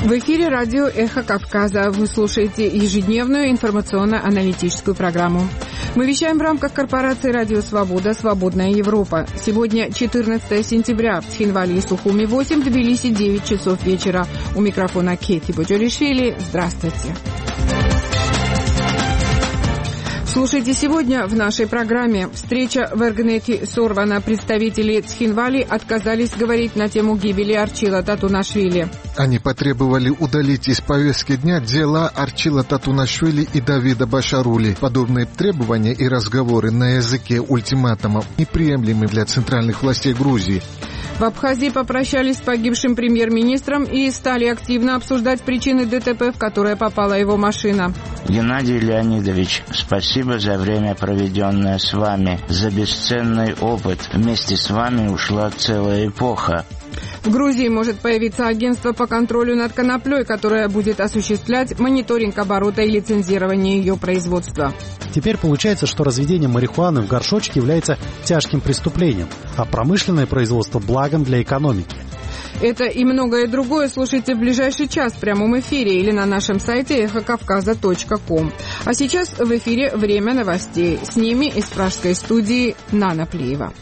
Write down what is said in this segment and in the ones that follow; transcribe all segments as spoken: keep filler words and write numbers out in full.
В эфире радио «Эхо Кавказа». Вы слушаете ежедневную информационно-аналитическую программу. Мы вещаем в рамках корпорации «Радио Свобода. Свободная Европа». Сегодня четырнадцатое сентября. В Тхинвале и Сухуми восемь, в Тбилиси девять часов вечера. У микрофона Кети Боджолишвили. Здравствуйте. Слушайте сегодня в нашей программе. Встреча в Эргнете сорвана. Представители Тхинвали отказались говорить на тему гибели Арчила Татунашвили. Они потребовали удалить из повестки дня дела Арчила Татунашвили и Давида Башарули. Подобные требования и разговоры на языке ультиматума неприемлемы для центральных властей Грузии. В Абхазии попрощались с погибшим премьер-министром и стали активно обсуждать причины ДТП, в которое попала его машина. Геннадий Леонидович, спасибо за время, проведенное с вами, за бесценный опыт. Вместе с вами ушла целая эпоха. В Грузии может появиться агентство по контролю над коноплей, которое будет осуществлять мониторинг оборота и лицензирование ее производства. Теперь получается, что разведение марихуаны в горшочке является тяжким преступлением, а промышленное производство – благом для экономики. Это и многое другое слушайте в ближайший час в прямом эфире или на нашем сайте эхо кавказа точка ком. А сейчас в эфире время новостей. С ними из пражской студии Нана Плиева.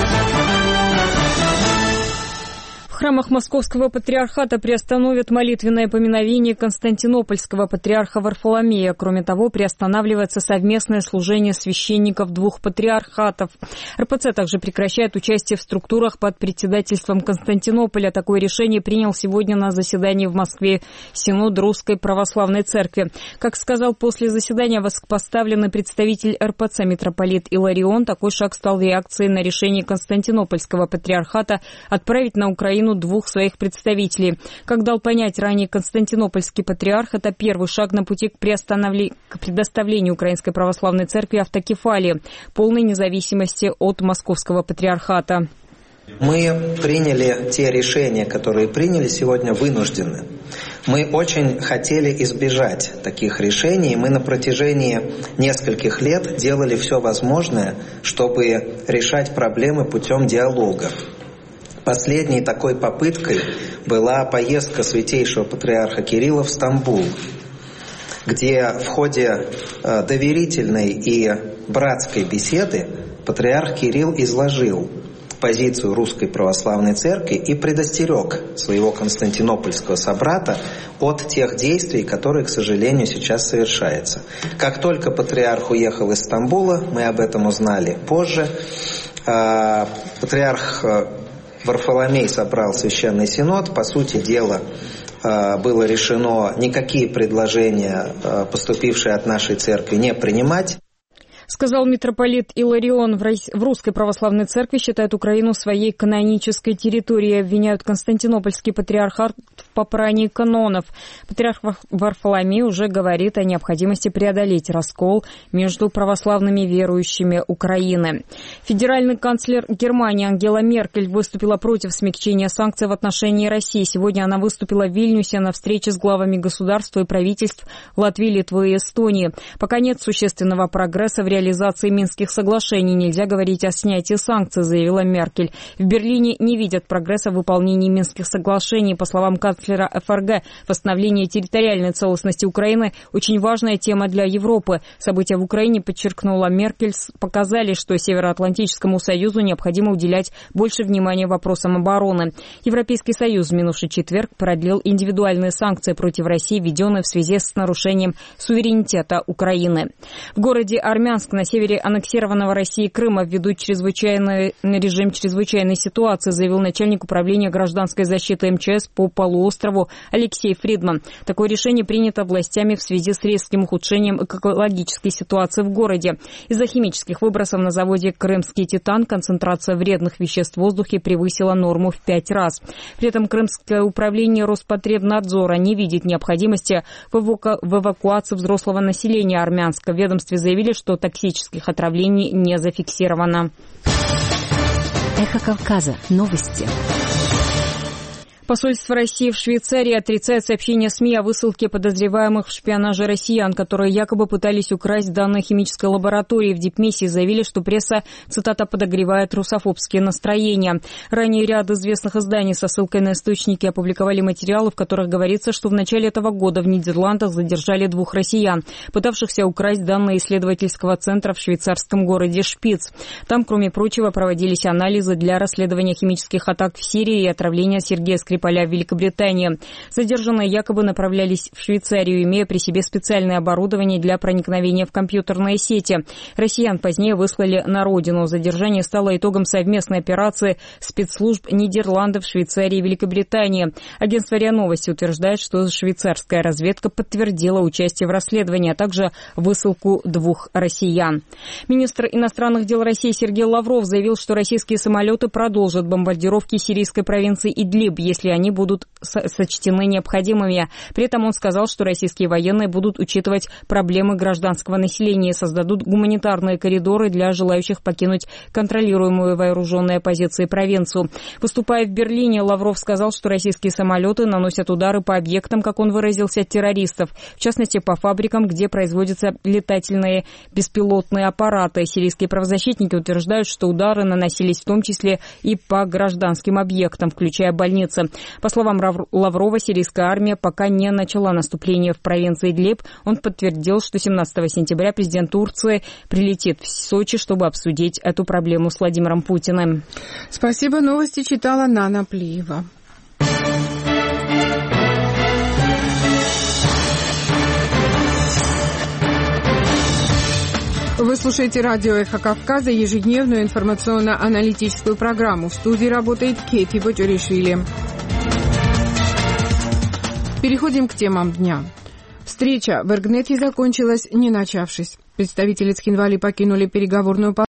В храмах Московского патриархата приостановят молитвенное поминовение константинопольского патриарха Варфоломея. Кроме того, приостанавливается совместное служение священников двух патриархатов. эр пэ цэ также прекращает участие в структурах под председательством Константинополя. Такое решение принял сегодня на заседании в Москве Синод Русской Православной Церкви. Как сказал после заседания высокопоставленный представитель эр пэ цэ митрополит Иларион, такой шаг стал реакцией на решение Константинопольского патриархата отправить на Украину двух своих представителей. Как дал понять ранее Константинопольский патриарх, это первый шаг на пути к, к предоставлению Украинской Православной Церкви автокефалии, полной независимости от Московского патриархата. Мы приняли те решения, которые приняли сегодня, вынуждены. Мы очень хотели избежать таких решений. Мы на протяжении нескольких лет делали все возможное, чтобы решать проблемы путем диалога. Последней такой попыткой была поездка святейшего патриарха Кирилла в Стамбул, где в ходе доверительной и братской беседы патриарх Кирилл изложил позицию Русской Православной Церкви и предостерег своего константинопольского собрата от тех действий, которые, к сожалению, сейчас совершаются. Как только патриарх уехал из Стамбула, мы об этом узнали позже, патриарх Варфоломей собрал Священный Синод. По сути дела, было решено никакие предложения, поступившие от нашей церкви, не принимать. Сказал митрополит Иларион. В Русской Православной Церкви считают Украину своей канонической территорией, обвиняют Константинопольский патриархат в попрании канонов. Патриарх Варфоломей уже говорит о необходимости преодолеть раскол между православными верующими Украины. Федеральный канцлер Германии Ангела Меркель выступила против смягчения санкций в отношении России. Сегодня она выступила в Вильнюсе на встрече с главами государств и правительств Латвии, Литвы и Эстонии. Пока нет существенного прогресса в реализации Минских соглашений. Нельзя говорить о снятии санкций, заявила Меркель. В Берлине не видят прогресса в выполнении Минских соглашений. По словам канцлера эф эр гэ, восстановление территориальной целостности Украины – очень важная тема для Европы. События в Украине, подчеркнула Меркель, показали, что Североатлантическому союзу необходимо уделять больше внимания вопросам обороны. Европейский союз в минувший четверг продлил индивидуальные санкции против России, введенные в связи с нарушением суверенитета Украины. В городе Армянск на севере аннексированного Россией Крыма введут чрезвычайный режим чрезвычайной ситуации, заявил начальник управления гражданской защиты эм че эс по полуострову Алексей Фридман. Такое решение принято властями в связи с резким ухудшением экологической ситуации в городе. Из-за химических выбросов на заводе «Крымский Титан» концентрация вредных веществ в воздухе превысила норму в пять раз. При этом Крымское управление Роспотребнадзора не видит необходимости в, эваку... в эвакуации взрослого населения Армянска. В ведомстве заявили, что токсических отравлений не зафиксировано. Эхо Кавказа. Новости. Посольство России в Швейцарии отрицает сообщение СМИ о высылке подозреваемых в шпионаже россиян, которые якобы пытались украсть данные химической лаборатории. В дипмиссии заявили, что пресса, цитата, подогревает русофобские настроения. Ранее ряд известных изданий со ссылкой на источники опубликовали материалы, в которых говорится, что в начале этого года в Нидерландах задержали двух россиян, пытавшихся украсть данные исследовательского центра в швейцарском городе Шпиц. Там, кроме прочего, проводились анализы для расследования химических атак в Сирии и отравления Сергея Скрипаля в Великобритании. Задержанные якобы направлялись в Швейцарию, имея при себе специальное оборудование для проникновения в компьютерные сети. Россиян позднее выслали на родину. Задержание стало итогом совместной операции спецслужб Нидерландов, Швейцарии и Великобритании. Агентство РИА Новости утверждает, что швейцарская разведка подтвердила участие в расследовании, а также высылку двух россиян. Министр иностранных дел России Сергей Лавров заявил, что российские самолеты продолжат бомбардировки сирийской провинции Идлиб, если они будут сочтены необходимыми. При этом он сказал, что российские военные будут учитывать проблемы гражданского населения и создадут гуманитарные коридоры для желающих покинуть контролируемую вооруженные позиции провинцию. Выступая в Берлине, Лавров сказал, что российские самолеты наносят удары по объектам, как он выразился, террористов, в частности по фабрикам, где производятся летательные беспилотные аппараты. Сирийские правозащитники утверждают, что удары наносились в том числе и по гражданским объектам, включая больницы. По словам Лаврова, сирийская армия пока не начала наступление в провинции Идлиб. Он подтвердил, что семнадцатого сентября президент Турции прилетит в Сочи, чтобы обсудить эту проблему с Владимиром Путиным. Спасибо. Новости читала Нана Плиева. Вы слушаете радио «Эхо Кавказа», ежедневную информационно-аналитическую программу. В студии работает Кейти Бочуришвили. Переходим к темам дня. Встреча в Эргнете закончилась, не начавшись. Представители Цхинвали покинули переговорную